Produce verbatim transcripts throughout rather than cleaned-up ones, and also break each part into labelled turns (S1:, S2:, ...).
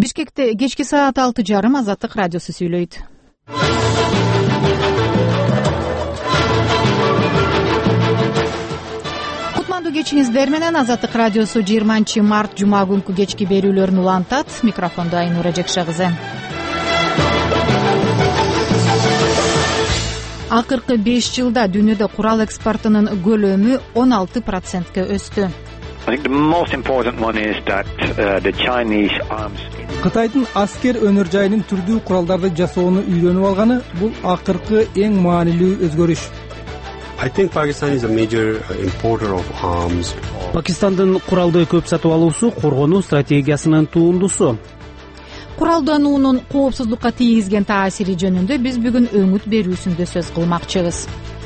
S1: Бишкекте кечки саат алты жарым Азаттык радиосу сүйлөйт. Кутмандуу кечиңиздер менен Азаттык радиосу жыйырманчы март жума күнкү кечки берүүлөрүн улантат. Микрофондо Айнура Жекшагызы. Акыркы беш жылда дүйнөдө курал экспортунун көлөмү он алты процентке өстү.
S2: Кытайдын аскер өнөр жайынын түрдүү куралдарды жасоону үйрөнүп алганы бул акыркы эң маанилүү өзгөрүш.
S3: Пакистандын куралды көп сатып алуусу коргонуу стратегиясынын туындусу.
S1: Куралдануунун коопсуздукка тийгизген таасири жөнүндө биз бүгүн өңүт берүүсүндө сөз кылмакчыбыз.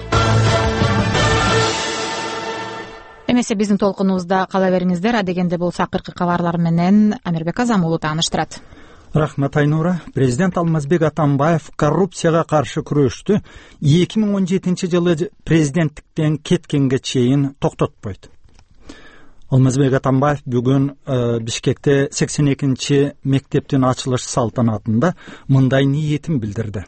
S1: Эмесе биздин толкунубузда кала бериңиздер. Адегенде болсо акыркы кабарлар менен Амирбек Азамуулу тааныштырат.
S4: Рахмат Айнура. Президент Алмазбек Атамбаев коррупцияга каршы күрөштү эки миң он жетинчи жылы президенттиктен кеткенге чейин токтотпойт. Алмазбек Атамбаев бүгүн э, Бишкекте сексен экинчи мектептин ачылыш салтанатында мындай ниетин билдирди.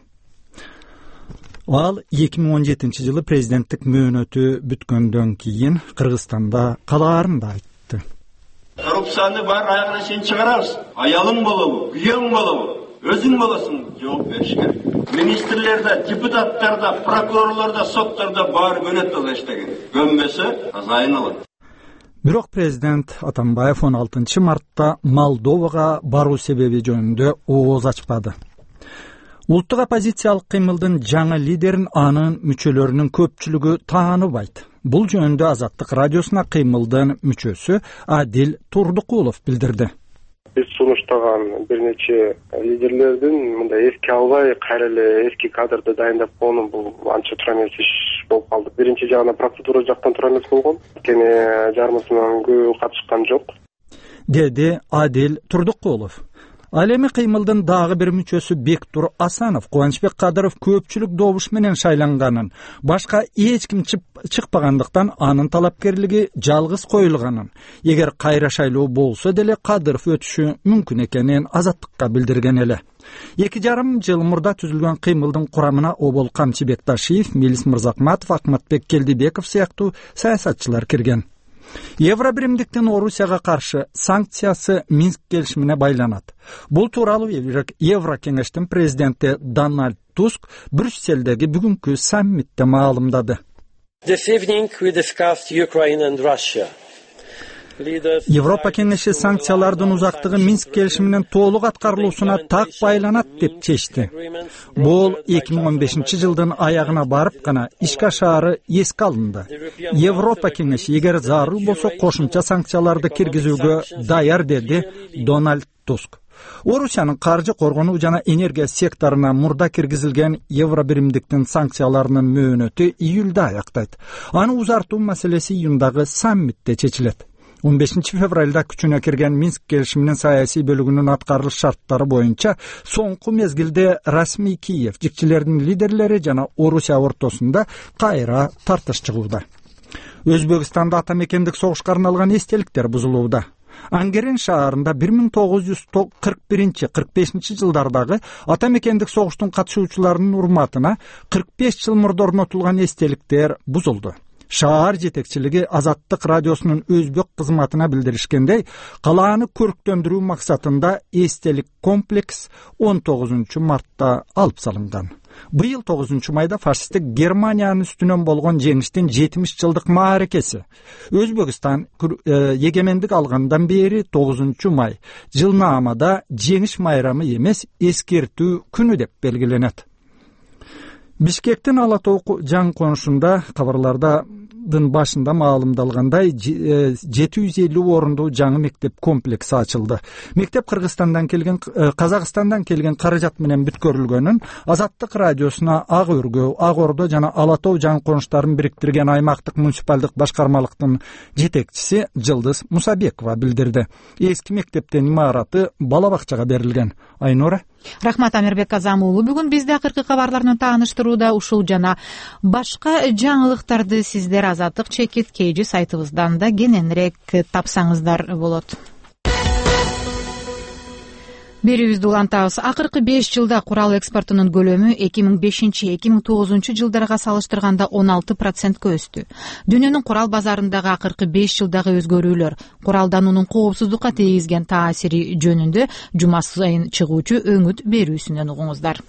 S4: Ал эки миң он жетинчи жылы президенттик мөөнөтү бүткөндөн кийин Кыргызстанда калаарын да айтты.
S5: Коррупцияны бар аягына чейин чыгарабыз. Аялың болобу, күйөөң болобу, өзүң болосуң, жооп бериш керек. Министрлерде, депутаттарда, прокурорлордо, соттарда бар көнөт таза иштеген. Көнбөсө азайын алат.
S4: Бирок президент Атамбаев он алтынчы мартта Молдовага баруу себеби жөнүндө ооз ачпады. Улуттук оппозициялык кыймылдын жаңы лидерин анын мүчөлөрүнүн көпчүлүгү тааныбайт. Бул жөнүндө Азаттык радиосуна кыймылдын мүчөсү Адил Турдукулов билдирди.
S6: Биз сунуштаган бир нече лидерлердин мындай эске албай, кайра эле эски кадрды дайындап коonu бул анча туура эмес иш болуп калды. Биринчи жагынан процедура жактан туура эмес болгон. Кене жарымысынан көп катышкан жок,
S4: деди Адил Турдукулов. Ал эми кыймылдын дагы бир мүчөсү Бектур Асанов Кубанычбек Кадыров көпчүлүк добуш менен шайланганын, башка эч ким чыкпагандыктан анын талапкерлиги жалгыз коюлганын, эгер кайра шайлоо болсо деле Кадыров өтүшү мүмкүн экенин Азаттыкка билдирген эле. Эки жарым жыл мурда түзүлгөн кыймылдын курамына Обол Камчы Бекташиев, Мелис Мырзакматов, Акматбек Келдибеков сыяктуу саясатчылар кирген. Евробиримдиктин Орусияга каршы санкциясы Минск келишимине байланат. Бул тууралуу Еврокеңештин президенти Дональд Туск Брюсселдеги бүгүнкү саммитте маалымдады. Европа кеңеши санкциялардын узактыгы Минск келишиминин толук аткарылуусуна так байланат деп чечти. Бул эки миң он бешинчи жылдын аягына барып гана ишке ашаары эске алынды. Европа кеңеши эгер зарыл болсо кошумча санкцияларды киргизүүгө даяр, деди Дональд Туск. Орусиянын каржы, коргонуу жана энергия секторуна мурда киргизилген Евробиримдиктин санкцияларынын мөөнөтү июлда аяктайт. Аны узартуу маселеси июндагы саммитте чечилет. он бешинчи февралда күчүнө кирген Минск келишиминин саясий бөлүгүнүн аткарылыш шарттары боюнча соңку мезгилде расмий Киев, жикчилердин лидерлери жана Орусия ортосунда кайра тартыш чыгууда. Өзбекстанда ата мекендик согушка арналган эстеликтер бузулууда. Ангерен шаарында бир миң тогуз жүз кырк биринчи — кырк бешинчи жылдардагы ата мекендик согуштун катышуучуларынын урматына кырк беш жыл мурда орнотулган эстеликтер бузулду. Шаар жетекчилиги Азаттык радиосунун өзбек кызматына билдиришкендей, калааны көрктөндүрүү максатында эстелик комплекс он тогузунчу мартта алып салынган. Быйыл тогузунчу майда фашисттик Германиянын үстүнөн болгон жеңиштин жетимиш жылдык мааракеси. Өзбекстан эгемендик алгандан бери тогузунчу май жылнаамада жеңиш майрамы эмес, эскертүү күнү деп белгиленет. Бишкектин Ала Тоо жаңы конушунда кабарлардын башында маалымдалгандай жети жүз элүү орундуу жаңы мектеп комплекси ачылды. Мектеп Кыргызстандан келген, Казакстандан келген каражат менен бүткөрүлгөнүн Азаттык радиосуна Ак Өргөө, Ак Ордо жана Ала Тоо жаңы конуштарын бириктирген аймактык муниципалдык башкармалыктын жетекчиси Жылдыз Мусабекова билдирди. Эски мектептин имараты бала бакчага берилген. Айнура.
S1: Рахмат, Амирбек Азамуулу. Бүгүн бизде акыркы кабарларны тааныштырууда ушул жана башка жаңылыктарды сиздер Азаттык чекит кейжи сайтыбыздан да кененирээк тапсаңыздар болот. берүүбүздү улантабыз. Акыркы беш жылда курал экспортунун көлөмү эки миң бешинчи эки миң тогузунчу жылдарга салыштырганда он алты процентке өстү. Дүйнөнүн курал базарындагы акыркы беш жылдагы өзгөрүүлөр, куралдануунун коопсуздукка тийгизген таасири жөнүндө жума сайын чыгуучу өңүт берүүсүнөн угуңуздар.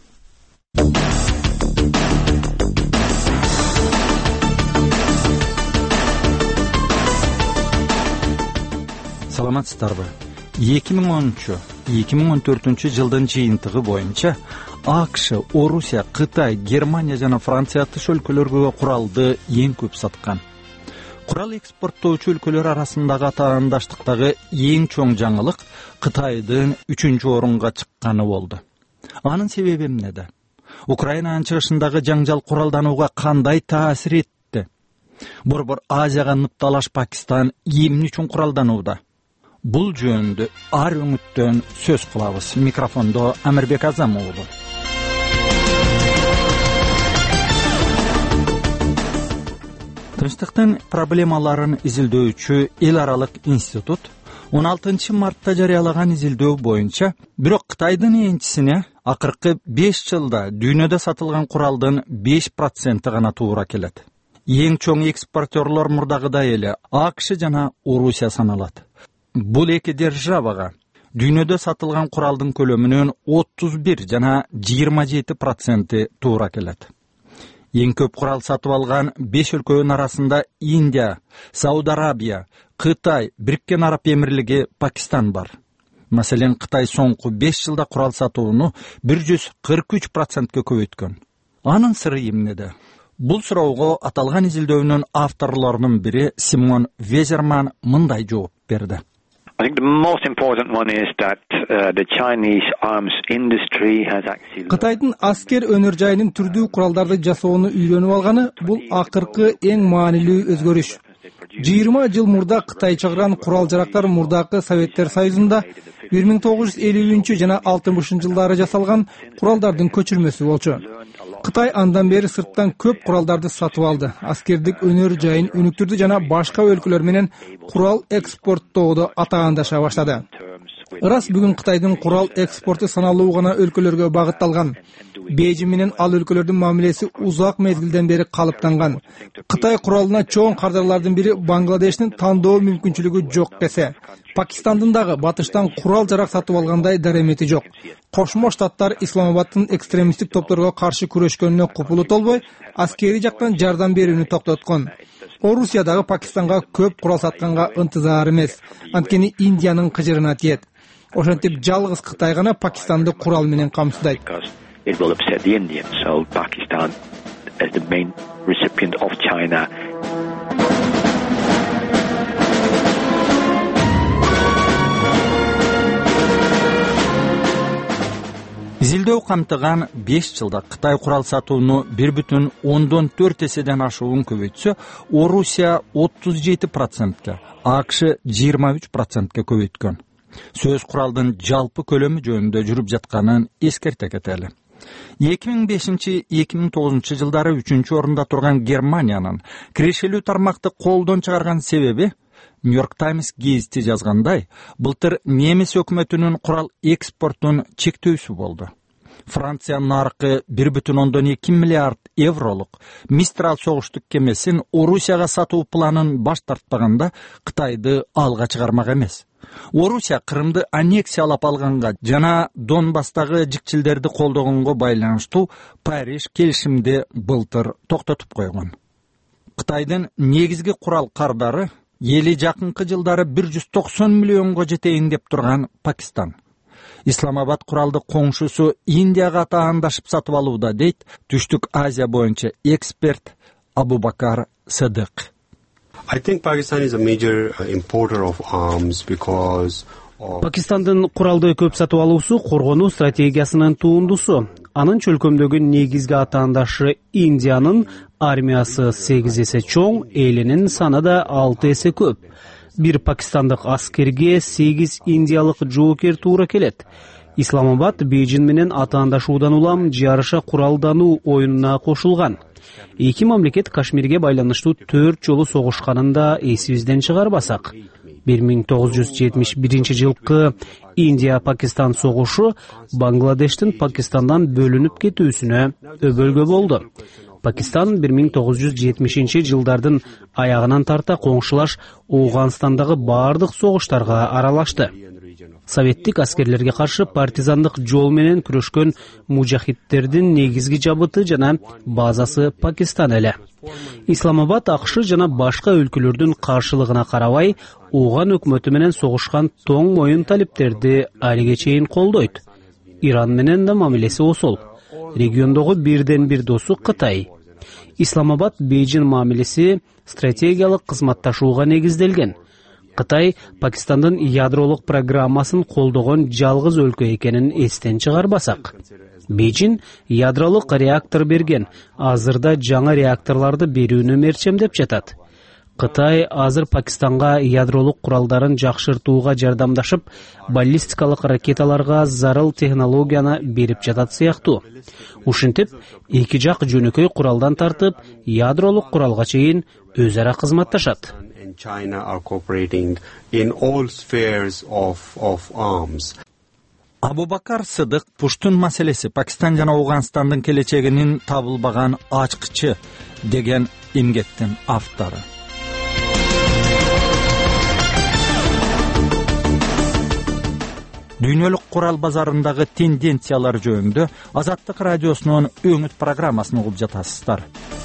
S4: Саламатсыздарбы? эки миң онунчу эки миң он төртүнчү жылдын жыйынтыгы боюнча АКШ, Орусия, Кытай, Германия жана Франция атыш өлкөлөргө куралды эң көп саткан. Курал экспорттоочу өлкөлөр арасындагы атаандаштыктагы эң чоң жаңылык Кытайдын үчүнчү орунга чыкканы болду. Анын себеби эмнеде? Украинанын чыгышындагы жаңжал куралданууга кандай таасир этти? Борбор Азияга ныпталаш Пакистан эмне үчүн куралданууда? Бул жөнүндө ар өңүттөн сөз кылабыз. Микрофондо Амирбек Азам уулу. Тынчтыктын проблемаларын изилдөөчү эл аралык институт он алтынчы мартта жарыялаган изилдөө боюнча бирок Кытайдын энчисине акыркы беш жылда дүйнөдө сатылган куралдын беш проценти гана туура келет. Эң чоң экспортерлор мурдагыдай эле АКШ жана Орусия саналат. Бул эки державага дүйнөдө сатылган куралдын көлөмүнүн отуз бир жана жыйырма жети проценти туура келет. Эң көп курал сатып алган беш өлкөнүн арасында Индия, Сауд Арабия, Кытай, Бириккен Араб Эмирлиги, Пакистан бар. Маселен, Кытай соңку беш жылда курал сатууну бир жүз кырк үч процентке көбөйткөн. Анын сыры эмнеде? Бул суроого аталган изилдөөнүн авторлорунун бири Симон Везерман мындай жооп берди.
S7: I think the most important one is that uh, the Chinese arms industry has actually
S2: Кытайдын аскер өнөр жайынын түрдүү куралдарды жасоону үйрөнүп алганы бул акыркы эң маанилүү өзгөрүш. жыйырма жыл мурда Кытай чыгарган курал жарактар мурдакы Советтер Союзунда бир миң тогуз жүз элүүнчү жана алтымышынчы жылдары жасалган куралдардын көчүрмөсү болчу. Кытай андан бери сырттан көп куралдарды сатып алды. Аскердик өнөр жайын өнүктүрдү жана башка өлкөлөр менен курал экспорттоодо атаандаша баштады. Ырас бүгүн Кытайдын курал экспорту саналуу гана өлкөлөргө багытталган. Бейжин менен ал өлкөлөрдүн мамилеси узак мезгилден бери калыптанган. Кытай куралына чоң кардарлардын бири Бангладештин тандоо мүмкүнчүлүгү жок десе, Пакистандын дагы батыштан курал жарак сатып алгандай даремети жок. Кошмо Штаттар Исламабадтын экстремисттик топторго каршы күрөшкөнүнө купулу толбой, аскери жактан жардам берүүнү токтоткон. Орусия дагы Пакистанга көп курал сатканга ынтызар эмес. Анткени Индиянын кыжырына тиет. Ошентип жалгыз Кытай гана Пакистанды курал менен камсыздайт.
S7: It will upset the Indians, so Pakistan as the main recipient of China.
S4: Изилдөө камтыган беш жылда Кытай курал сатууну бир бүтүн ондон төрт эседен ашуун көбөйтсө, Орусия отуз жети процентке, АКШ жыйырма үч процентке көбөйткөн. Сөз куралдын жалпы көлөмү жөнүндө жүрүп жатканын эскерте кетели. эки миң бешинчи эки миң тогузунчу жылдары үчүнчү орунда турган Германиянын кирешелүү тармакты колдон чыгарган себеби Нью-Йорк Таймс гезити жазгандай, былтыр немис өкмөтүнүн курал экспортун чектөөсү болду. Франция наркы бир бүтүн ондон эки миллиард евролук Мистрал согуштук кемесин Орусияга сатуу планын баш тартпаганда Кытайды алга чыгармак эмес. Орусия Крымды аннексиялап алганга жана Донбасстагы жикчилдерди колдогонго байланыштуу Париж келишимди былтыр токтотуп койгон. Кытайдын негизги курал кардары эли жакынкы жылдары бир жүз токсон миллионго жетейин деп турган Пакистан. Исламабад куралды коңшусу Индияга таандашып сатып алууда, дейт Түштүк Азия боюнча эксперт Абубакар Садык.
S8: I think Pakistan is a major importer of arms because
S3: Пакистандын куралды көп сатып алуусу коргонуу стратегиясынын туындусу. Анын чөлкөмдөгү негизги атаандашы Индиянын армиясы сегиз эсе чоң, элинин саны да алты эсе көп. Бир пакистандык аскерге сегиз индиялык жоокер туура келет. Исламабад Бейжин менен атаандашуудан улам жарыша куралдануу оюнуна кошулган. Эки мамлекет Кашмирге байланыштуу төрт жолу согушканын да эсибизден чыгарбасак. бир миң тогуз жүз жетимиш биринчи жылкы Индия-Пакистан согушу Бангладештин Пакистандан бөлүнүп кетүүсүнө өбөлгө болду. Пакистан бир миң тогуз жүз жетимишинчи жылдардын аягынан тарта коңшулаш Ооганстандагы баардык согуштарга аралашты. Советтик аскерлерге каршы партизандык жол менен күрөшкөн мужахидтердин негизги жабыты жана базасы Пакистан эле. Исламабад АКШ жана башка өлкөлөрдүн каршылыгына карабай, Ооган өкмөтү менен согушкан тоң моюн талиптерди алиге чейин колдойт. Иран менен да мамилеси осол. Региондогу бирден бир досу Кытай. Исламабад Бейжин мамилеси стратегиялык кызматташууга негизделген. Кытай Пакистандын ядролук программасын колдогон жалгыз өлкө экенин эстен чыгарбасак. Бейжин ядролук реактор берген, азырда жаңы реакторларды берүүнү мерчемдеп жатат. Кытай азыр Пакистанга ядролук куралдарын жакшыртууга жардамдашып, баллистикалык ракеталарга зарыл технологияны берип жатат сыяктуу. Ушинтип, эки жак жөнөкөй куралдан тартып, ядролук куралга чейин өз ара кызматташат.
S8: China are cooperating in all spheres of of arms.
S4: Абубакар Сыдык Пуштун маселеси Пакистан жана Ооганстандын келечегинин табылбаган ачкычы деген эмгектин автору. Дүйнөлүк курал базарындагы тенденциялар жөнүндө Азаттык радиосунун өңүт программасын угуп жатасыздар.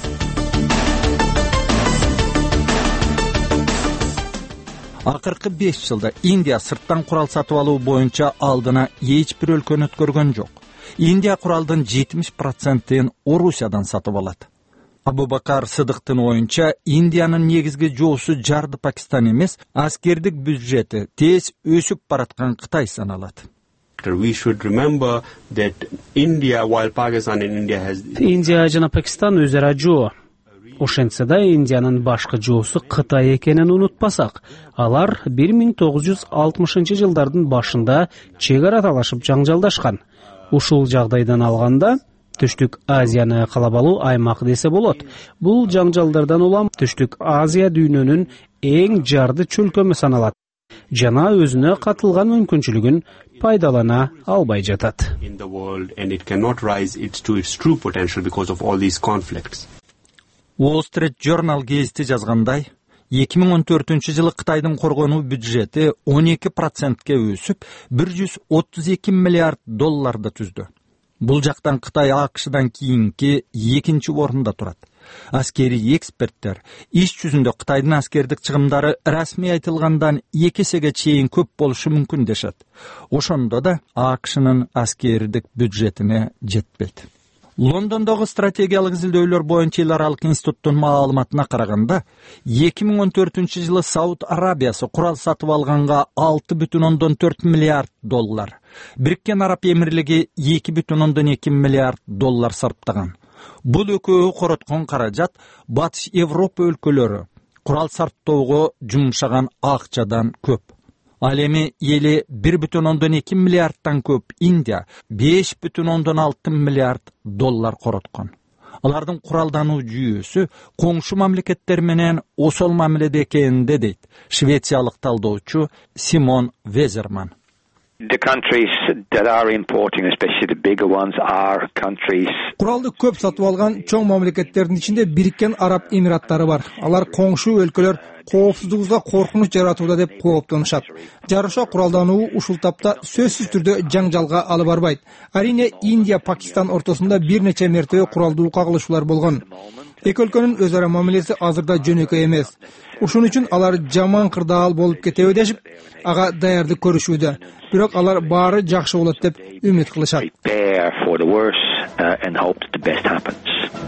S4: Акыркы беш жылда Индия сырттан курал сатып алуу боюнча алдына эч бир өлкөнү өткөргөн жок. Индия куралдын жетимиш процентин Орусиядан сатып алат. Абубакар Сыдыктын оюнча, Индиянын негизги жоосу жарды Пакистан эмес, аскердик бюджети тез өсүп бараткан Кытай саналат.
S8: We should remember that India, while Pakistan and India has
S3: Индия жана Пакистан өз ара жоо. Ошентсе да Индиянын башкы жоосу Кытай экенин унутпасак, алар бир миң тогуз жүз алтымышынчы жылдардын башында чек ара талашып жаңжалдашкан. Ушул жагдайдан алганда Түштүк Азияны каалап алуу аймак десе болот. Бул жаңжалдардан улам Түштүк Азия дүйнөнүн эң жарды чөлкөмү саналат. Жана өзүнө катылган мүмкүнчүлүгүн пайдалана албай жатат.
S8: in the world and it cannot rise its to its true potential because of all these conflicts.
S4: Wall Street Journal гезити жазгандай, эки миң он төртүнчү жылы Кытайдын коргонуу бюджети он эки процентке өсүп, бир жүз отуз эки миллиард долларды түздү. Бул жактан Кытай АКШдан кийинки экинчи орунда турат. Аскери эксперттер иш жүзүндө Кытайдын аскердик чыгымдары расмий айтылгандан эки эсеге чейин көп болушу мүмкүн дешет. Ошондо да АКШнын аскердик бюджетине жетпейт. Лондондогу стратегиялык изилдөөлөр боюнча эл аралык институттун маалыматына караганда, эки миң он төртүнчү жылы Сауд Арабиясы курал сатып алганга алты бүтүн ондон төрт миллиард доллар, Бириккен Араб Эмирлиги эки бүтүн ондон эки миллиард доллар сарптаган. Бул экөө короткон каражат Батыш Европа өлкөлөрү курал сарптоого жумшаган акчадан көп. Ал эми эли бир бүтүн ондон эки миллиардтан көп Индия беш бүтүн ондон алты миллиард доллар короткон. Алардын куралдануу жүйөсү коңшу мамлекеттер менен осол мамиледе экенинде дейт швециялык талдоочу Симон Везерман.
S7: The countries that are importing, especially the bigger ones, are countries.
S2: Куралды көп сатып алган чоң мамлекеттердин ичинде Бириккен Араб Эмираттары бар. Алар коңшу өлкөлөр коопсуздугубузга коркунуч жаратууда деп кооптонушат. Жарыша куралдануу ушул тапта сөзсүз түрдө жаңжалга алып барбайт. Арине Индия Пакистан ортосунда бир нече мертебе куралдуу кагылышуулар болгон. Эки өлкөнүн өз ара мамилеси азырда жөнөкөй эмес. Ушун үчүн алар жаман кырдаал болуп кетеби дешип, ага даярдык көрүшүүдө. Бирок алар баары жакшы болот деп үмүт кылышат.
S7: Prepare for the worst uh, and hope that the best happens.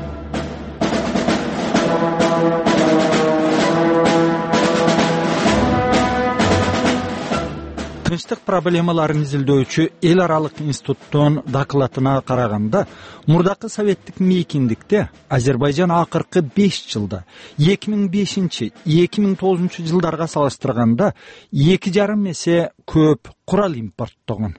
S4: Тынчтык проблемаларын изилдөөчү эл аралык институттун докладына караганда, мурдакы советтик мейкиндикте Азербайжан акыркы беш жылда эки миң бешинчи — эки миң тогузунчу жылдарга салыштырганда эки жарым эсе көп курал импорттогон.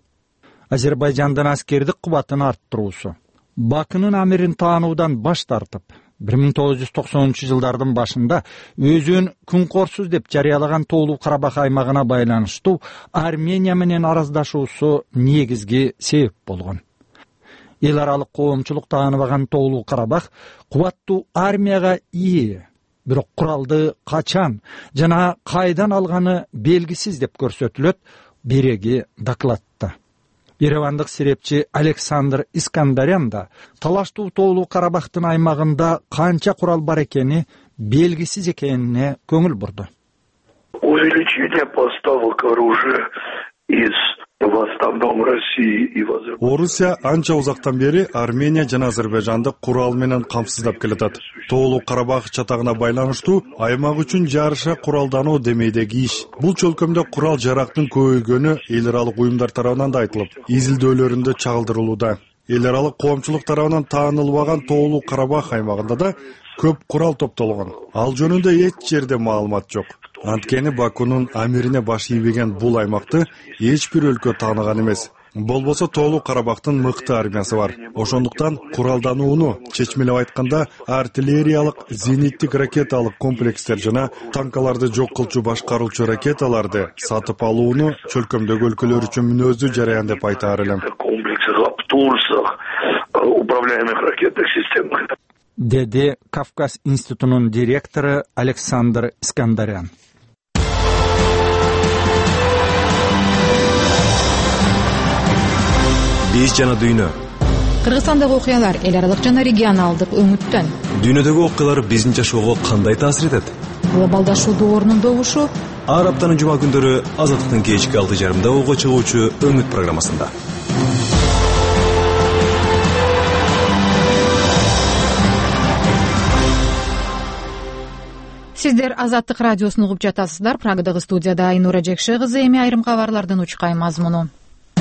S4: Азербайжандын аскердик кубатын арттыруусу, Бакынын амирин таануудан баш тартып, бир миң тогуз жүз токсонунчу жылдардын башында өзүн күнкорсуз деп жарыялаган Тоолуу Карабах аймагына байланыштуу Армения менен араздашуусу негизги себеп болгон. Эл аралык коомчулук тааныбаган Тоолуу Карабах кубаттуу армияга ээ, бирок куралды качан жана кайдан алганы белгисиз деп көрсөтүлөт береги докладта. Еревандык серепчи Александр Искандарян да талаштуу Тоолуу Карабахтын аймагында канча курал бар экени белгисиз экенине көңүл бурду.
S9: Увеличение поставок оружия из в основном России и в Азербайджане.
S10: Орусия анча узактан бери Армения жана Азербайжанды курал менен камсыздап келатат. Тоолуу Карабах чатагына байланыштуу аймак үчүн жарыша куралдануу демейдеги иш. Бул чөлкөмдө курал жарактын көбөйгөнү эл аралык уюмдар тарабынан да айтылып, изилдөөлөрүндө чагылдырылууда. Эл аралык коомчулук тарабынан таанылбаган Тоолуу Карабах аймагында да көп курал топтолгон. Ал жөнүндө эч жерде маалымат жок. Анткени Бакунун амирине баш ийбеген бул аймакты эч бир өлкө тааныган эмес. Болбосо Тоолуу Карабахтын мыкты армиясы бар. Ошондуктан куралданууну, чечмелеп айтканда, артиллериялык, зениттик ракеталык комплекстер жана танкаларды жок кылчу башкаруучу ракеталарды сатып алууну чөлкөмдөгү өлкөлөр үчүн мүнөздүү жараян деп айтаар элем.
S9: Управляемых ракетных системах.
S4: Деди Кавказ институтунун директору Александр Искандарян.
S11: Биз жана дүйнө.
S1: Кыргызстандагы окуялар эл аралык жана регионалдык өңүттөн.
S11: Дүйнөдөгү окуялар биздин жашоого кандай таасир этет?
S1: Глобалдашуу доорунун добушу.
S11: Ар аптанын жума күндөрү Азаттыктын кечки алты жарымда ого чыгуучу Өңүт программасында.
S1: Сиздер Азаттык радиосун угуп жатасыздар. Прагадагы студияда Айнура Жекше кызы, эми айрым кабарлардын учкай мазмуну.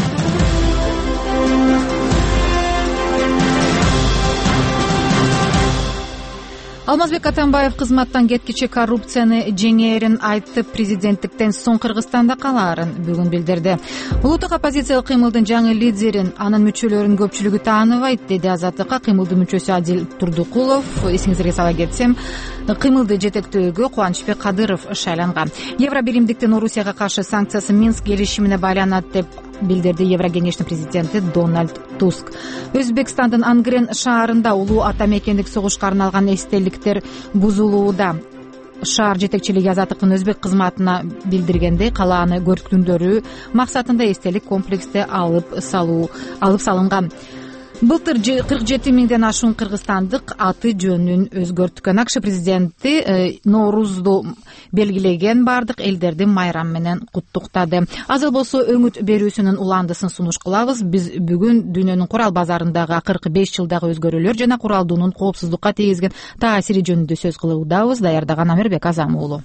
S1: Алмазбек Атамбаев кызматтан кеткичи коррупцияны жеңээрин айтып, президенттиктен соң Кыргызстанда калаарын бүгүн билдирди. Улуттук оппозициялык кыймылдын жаңы лидерин, анын мүчөлөрүн көпчүлүгү тааныбайт, деди Азаттыкка кыймылдын мүчөсү Адил Турдукулов. Эсиңизге сала кетсем, кыймылды жетектөөгө Кубанычбек Кадыров шайланган. Евробиримдиктин Орусияга каршы санкциясы Минск келишимине байланат деп билдирди Еврокеңештин президенти Дональд Туск. Өзбекстандын Ангрен шаарында улуу ата мекендик согушка арналган эстеликтер бузулууда. Шаар жетекчилиги Азаттыктын өзбек кызматына билдиргендей, калааны көркүндөрүү максатында эстелик комплексте алып салуу алып салынган. Былтыр кырк жети миңден ашуун кыргызстандык аты жөнүн өзгөрткөн. АКШ президенти Ноорузду белгилеген бардык элдерди майрам менен куттуктады. Азыр болсо Өңүт берүүсүнүн уландысын сунуш кылабыз. Биз бүгүн дүйнөнүн курал базарындагы акыркы беш жылдагы өзгөрүүлөр жана куралдуунун коопсуздукка тийгизген таасири жөнүндө сөз кылуудабыз. Даярдаган Амирбек Азам уулу.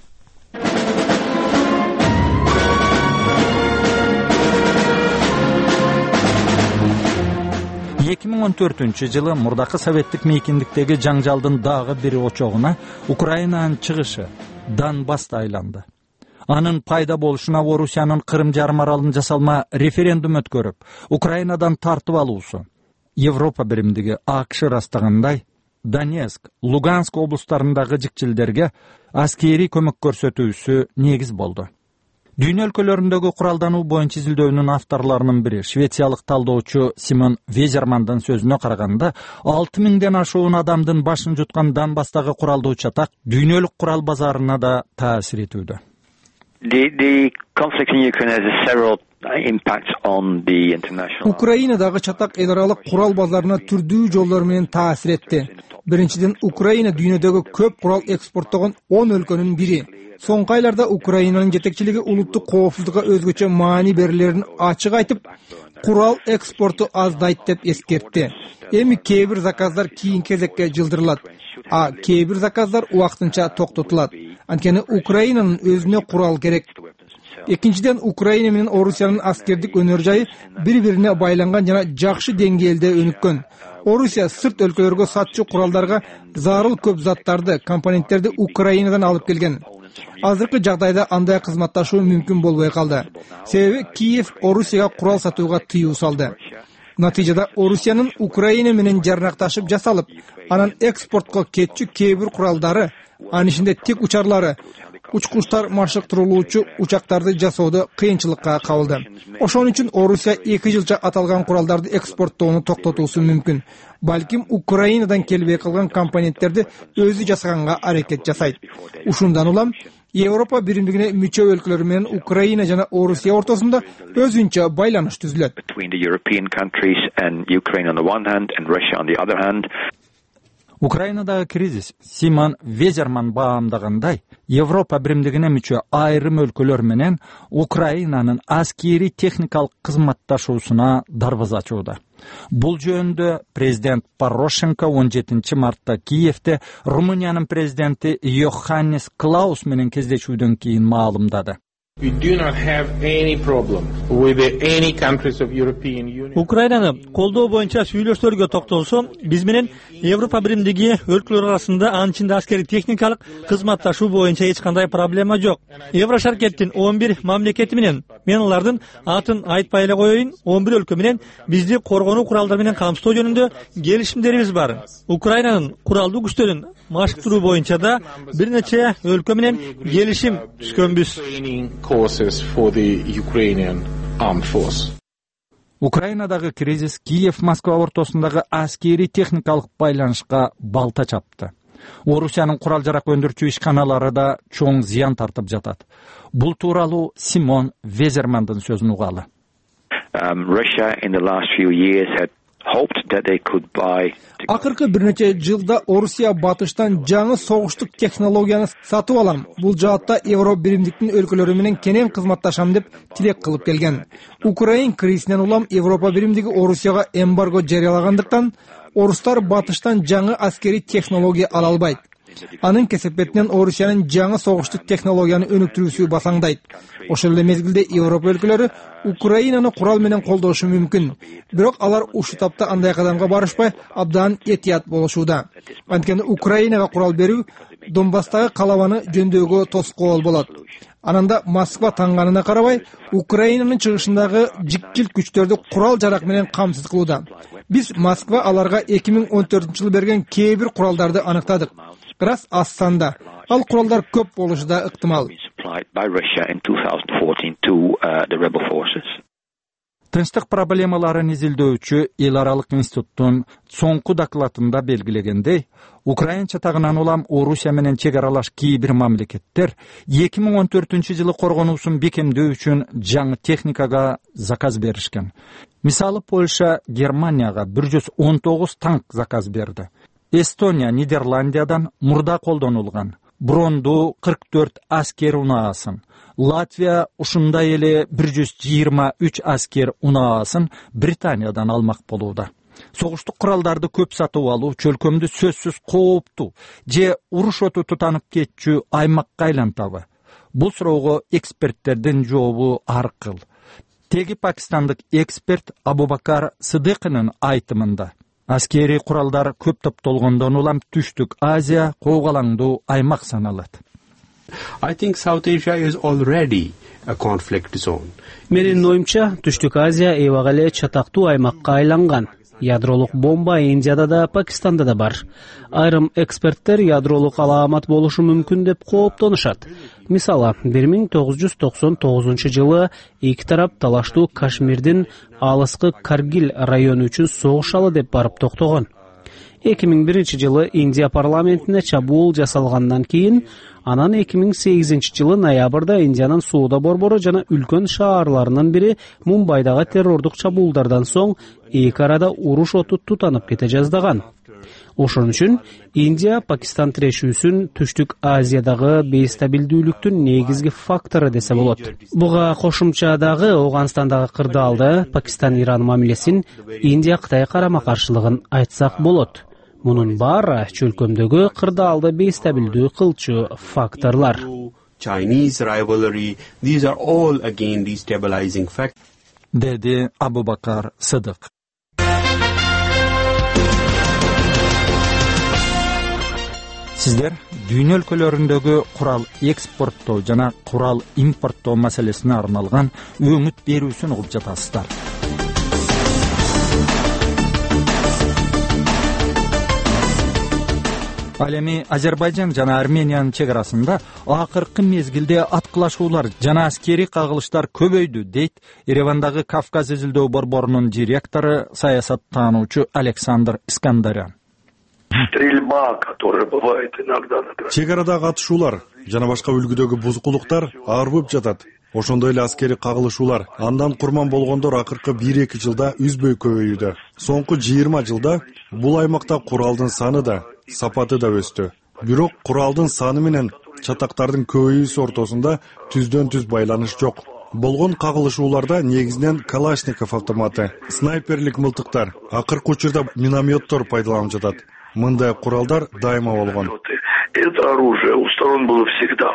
S4: эки миң он төртүнчү жылы мурдакы советтик мейкиндиктеги жаңжалдын дагы бир очогуна Украинанын чыгышы Донбасс айланды. Анын пайда болушуна Орусиянын Кырым жарым аралын жасалма референдум өткөрүп, Украинадан тартып алуусу. Европа биримдиги АКШ ырастагандай, Донецк, Луганск облустарындагы жикчилдерге аскери көмөк көрсөтүүсү негиз болду. Дүйнө өлкөлөрүндөгү куралдануу боюнча изилдөөнүн авторлорунун бири, швециялык талдоочу Симон Везермандын сөзүнө караганда, алты миңден ашуун адамдын башын жуткан Донбасстагы куралдуу чатак дүйнөлүк курал базарына да таасир этүүдө.
S2: Украинадагы чатак эл аралык курал базарына түрдүү жолдор менен таасир этти. Биринчиден, Украина дүйнөдөгү көп курал экспорттогон он өлкөнүн бири. Соңку айларда Украинанын жетекчилиги улуттук коопсуздукка өзгөчө маани берилерин ачык айтып, курал экспорту аздайт деп эскертти. Эми кээ бир заказдар кийинки кезекке жылдырылат, а кээ бир заказдар убактынча токтотулат. Анткени Украинанын өзүнө курал керек. Экинчиден, Украина менен Орусиянын аскердик өнөр жайы бири-бирине байланган жана жакшы деңгээлде өнүккөн. Орусия сырт өлкөлөргө сатчу куралдарга зарыл көп заттарды, компоненттерди Украинадан алып келген. Азыркы жагдайда андай кызматташуу мүмкүн болбой калды. Себеби Киев Орусияга курал сатууга тыюу салды. Натыйжада Орусиянын Украина менен жарнакташып жасалып, анан экспортко кетчү кээ бир куралдары, анын ичинде тик учарлары, учкучтар машыктырылуучу учактарды жасоодо кыйынчылыкка кабылды. Ошон үчүн Орусия эки жылча аталган куралдарды экспорттоону токтотуусу мүмкүн. Балким Украинадан келбей калган компоненттерди өзү жасаганга аракет жасайт. Ушундан улам Европа биримдигине мүчө өлкөлөр менен Украина жана Орусия ортосунда өзүнчө байланыш түзүлөт.
S4: Украинадагы кризис Симон Везерман баамдагандай, Европа биримдигине мүчө айрым өлкөлөр менен Украинанын аскери техникалык кызматташуусуна дарбаза ачууда. Бул жөнүндө президент Порошенко он жетинчи мартта Киевде Румыниянын президенти Йоханнес Клаус менен кездешүүдөн кийин маалымдады.
S12: Украинаны колдоо боюнча сүйлөшүүлөргө токтолсо, биз менен Европа биримдиги өлкөлөр арасында анын ичинде аскери техникалык кызматташуу боюнча эч кандай проблема жок. Еврошаркеттин он бир мамлекети менен, мен алардын атын айтпай эле коеюн, он бир өлкө менен бизди коргонуу куралдары менен камсыздоо жөнүндө келишимдерибиз бар. Украинанын куралдуу күчтөрүн машыктыруу боюнча да бир нече өлкө менен келишим түзгөнбүз.
S4: Украинадагы кризис Киев Москва ортосундагы аскери техникалык байланышка балта чапты. Орусиянын курал-жарак өндүрчү ишканалары да чоң зыян тартып жатат. Бул тууралуу Симон Везермандын сөзүн угалы.
S7: Um, Russia in the last few years had hoped that they could buy.
S2: Акыркы бир нече жылда Орусия батыштан жаңы согуштук технологияны сатып алам. Бул жаатта Европа биримдиктин өлкөлөрү менен кенен кызматташам деп тилек кылып келген. Украин кризисинен улам Европа биримдиги Орусияга эмбарго жарыялагандыктан орустар батыштан жаңы аскери технология ала албайт. Анын кесепетинен Орусиянын жаңы согуштук технологияны өнүктүрүүсү басаңдайт. Ошол эле мезгилде Европа өлкөлөрү Украинаны курал менен колдошу мүмкүн. Бирок алар ушул тапта андай кадамга барышпай, абдан этият болушууда. Анткени Украинага курал берүү Донбасстагы калабаны жөндөөгө тоскоол болот. Ананда Москва таңганына карабай, Украинанын чыгышындагы жикчил күчтөрдү курал-жарак менен камсыз кылууда. Биз Москва аларга эки миң он төртүнчү жылы берген кээ бир куралдарды аныктадык. Бирок аз санда ал куралдар көп болушу да ыктымал.
S4: Тынчтык проблемаларын изилдөөчү Эл аралык институттун соңку докладында белгилегендей, Украин чатагынан улам Орусия менен чек аралаш кээ бир мамлекеттер эки миң он төртүнчү жылы коргонуусун бекемдөө үчүн жаңы техникага заказ беришкен. Мисалы Польша Германияга бир жүз он тогуз танк заказ берди. Эстония Нидерландиядан мурда колдонулган бронду кырк төрт аскер унаасын, Латвия ушундай эле бир жүз жыйырма үч аскер унаасын Британиядан алмак болууда. Согуштук куралдарды көп сатып алуу чөлкөмдү сөзсүз кооптуу же уруш оту тутанып кетчү аймакка айлантабы? Бул суроого эксперттердин жообу ар кыл. Теги пакистандык эксперт Абубакар Сыдыкынын айтымында, аскери куралдар көп топтолгондон улам Түштүк Азия коогалаңдуу аймак саналат.
S8: I think South Asia is already a conflict zone.
S3: Менин оюмча, Түштүк Азия эбак эле чатактуу аймакка айланган. Ядролук бомба Индияда да, Пакистанда да бар. Айрым эксперттер ядролук алаамат болушу мүмкүн деп кооптонушат. Мисалы, бир миң тогуз жүз токсон тогузунчу жылы эки тарап талаштуу Кашмирдин алыскы Каргил району үчүн согушалы деп барып токтогон. эки миң биринчи жылы Индия парламентине чабуул жасалгандан кийин, анан эки миң сегизинчи жылы ноябрда Индиянын сууда борбору жана үлкөн шаарларынын бири Мумбайдагы террордук чабуулдардан соң эки арада уруш оту тутанып кете жаздаган. Ошон үчүн Индия Пакистан тирешүүсүн Түштүк Азиядагы бейстабилдүүлүктүн негизги фактору десе болот. Буга кошумча дагы Афганистандагы кырдаалды, Пакистан-Иран мамилесин, Индия-Кытай карама-каршылыгын айтсак болот. Мунун баары чөлкөмдөгү кырдаалды бейстабилдүү кылчу факторлар.
S8: Chinese rivalry, these are all again destabilizing factors.
S4: Dedi Abubakar Sıdık. Sizler dünya өлкөлөрүндөгү курал экспорттоо жана курал импорттоо маселесине арналган өңүт берүүсүн угуп жатасыздар. Ал эми Азербайжан жана Армениянын чек арасында акыркы мезгилде аткылашуулар жана аскерий кагылыштар көбөйдү, дейт Еревандагы Кавказ изилдөө борборунун директору, саясаттануучу Александр Искандарян.
S9: Стрельба, которая бывает иногда на границе.
S10: Чек арадагы атышуулар жана башка үлгүдөгү бузукулуктар арбып жатат. Ошондой эле аскерий кагылышуулар, андан курман болгондор акыркы бир-эки жылда үзбөй көбөйүүдө. Соңку жыйырма жылда бул аймакта куралдын саны да, сапаты да өстү. Бирок куралдын саны менен чатактардын көбөйүүсү ортосунда түздөн түз байланыш жок. Болгон кагылышууларда негизинен Калашников автоматы, снайперлик мылтыктар, акыркы учурда минометтор пайдаланып жатат. Мындай куралдар дайыма болгон.
S9: Это оружие у сторон было всегда.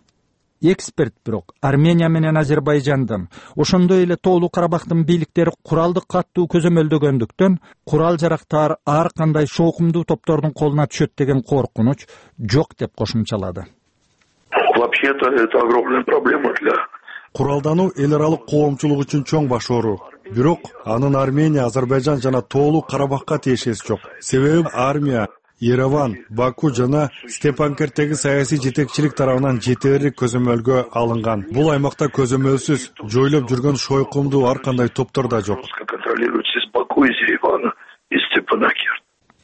S4: Эксперт бирок Армения менен Азербайжандын, ошондой эле Тоолуу Карабактын бийликтери куралды каттуу көзөмөлдөгөндүктөн курал жарактар ар кандай шоокумдуу топтордун колуна түшөт деген коркунуч жок деп кошумчалады.
S9: Вообще-то это огромная проблема для
S10: Куралдануу эл аралык коомчулук үчүн чоң баш оору. Бирок анын Армения, Азербайжан жана Тоолуу Карабакка тиешеси жок. Себеби армия Ереван, Баку жана Степанкерттеги саясий жетекчилик тарабынан жетерлик көзөмөлгө алынган. Бул аймакта көзөмөлсүз жойлоп жүргөн шойкумдуу ар кандай топтор да жок.
S9: контролируется из Баку, из Еревана, из Степанакерт.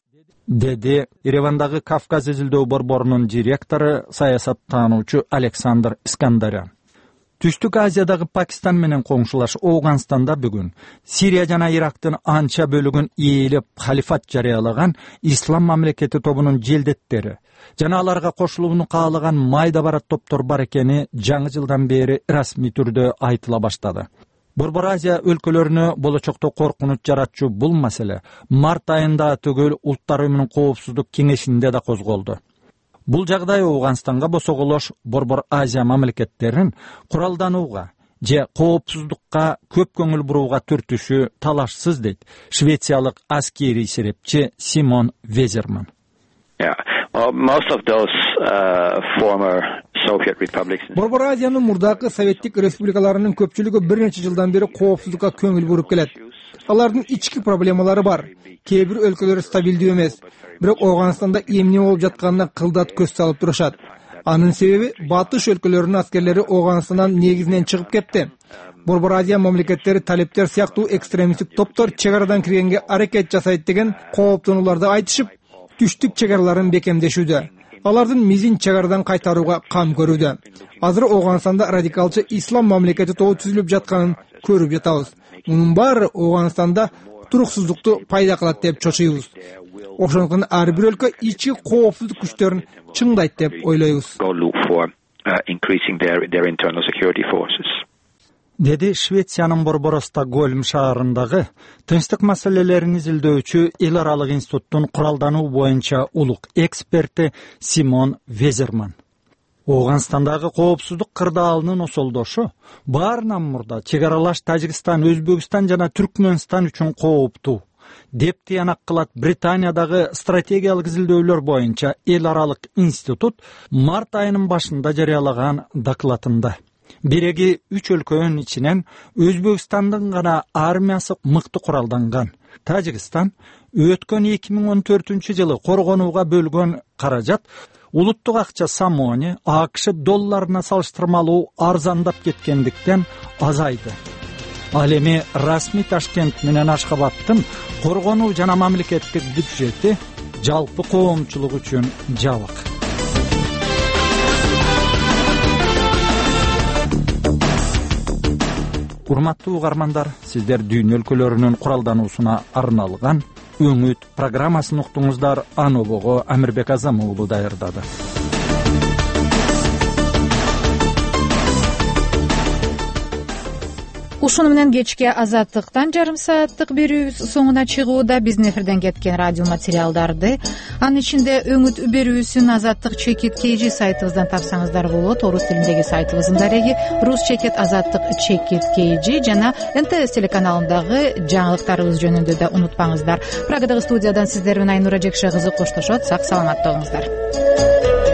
S4: Деди Еревандагы Кавказ изилдөө борборунун директору, саясаттануучу Александр Искандарян. Түштүк Азиядагы Пакистан менен коңшулаш Ооганстанда бүгүн Сирия жана Ирактын анча бөлүгүн ээлеп халифат жарыялаган Ислам мамлекети тобунун желдеттери жана аларга кошулууну каалаган майда барат топтор бар экени жаңы жылдан бери расмий түрдө айтыла баштады. Борбор Азия өлкөлөрүнө болочокто коркунуч жаратчу бул маселе март айында түгөл Улуттар уюмунун коопсуздук кеңешинде да козголду. Бул жагдай Ооганстанга босоголош Борбор Азия мамлекеттерин куралданууга же коопсуздукка көп көңүл бурууга түртүшү талашсыз, дейт швециялык аскерий серепчи Симон Везерман.
S7: Yeah. Well, most of those uh, former Soviet republics.
S2: Борбор Азиянын мурдакы советтик республикаларынын көпчүлүгү бир нече жылдан бери коопсуздукка көңүл буруп келет. Алардын ички проблемалары бар. Кээ бир өлкөлөр стабилдүү эмес, бирок Ооганстанда эмне болуп жатканына кылдат көз салып турушат. Анын себеби батыш өлкөлөрүнүн аскерлери Ооганстандан негизинен чыгып кетти. Борбор Азия мамлекеттери талептер сыяктуу экстремисттик топтор чек арадан киргенге аракет жасайт деген кооптонууларды айтышып, түштүк чек араларын бекемдешүүдө. Алардын мизин чек арадан кайтарууга кам көрүүдө. Азыр Ооганстанда радикалчы ислам мамлекети тобу түзүлүп жатканын көрүп жатабыз. Мунун баары Ооганстанда туруксуздукту пайда кылат деп чочуйбуз. Ошондуктан ар бир өлкө ички коопсуздук күчтөрүн чыңдайт деп ойлойбуз. Деди Швециянын борбору Стокгольм шаарындагы тынчтык маселелерин изилдөөчү эл аралык институттун куралдануу боюнча улук эксперти Симон Везерман. Ооганстандагы коопсуздук кырдаалынын осолдошу баарынан мурда чек аралаш Тажикстан, Өзбекстан жана Түркмөнстан үчүн кооптуу деп тыянак кылат Британиядагы стратегиялык изилдөөлөр боюнча эл аралык институт март айынын башында жарыялаган докладында. Биреги үч өлкөнүн ичинен Өзбекстандын гана армиясы мыкты куралданган. Тажикстан өткөн эки миң он төртүнчү жылы коргонууга бөлгөн каражат улуттук акча самони АКШ долларына салыштырмалуу арзандап кеткендиктен азайды. Ал эми расмий Ташкент менен Ашхабадтын коргонуу жана мамлекеттик бюджети жалпы коомчулук үчүн жабык. Урматтуу угармандар, сиздер дүйнө өлкөлөрүнүн куралдануусуна арналган Өңүт программасын уктуңуздар. Анобого Амирбек Азам уулу даярдады.
S1: Ушуну менен кечки Азаттыктан жарым сааттык берүүбүз соңуна чыгууда. Биздин эфирден кеткен радио материалдарды, анын ичинде Өңүт берүүсүн Азаттык чекит kg сайтыбыздан тапсаңыздар болот. Орус тилиндеги сайтыбыздын дареги рус чекит Азаттык чекит kg жана эн тэ эс телеканалындагы жаңылыктарыбыз жөнүндө да унутпаңыздар. Прагадагы студиядан сиздер менен Айнура Жекше кызы коштошот. Сак саламатта болуңуздар.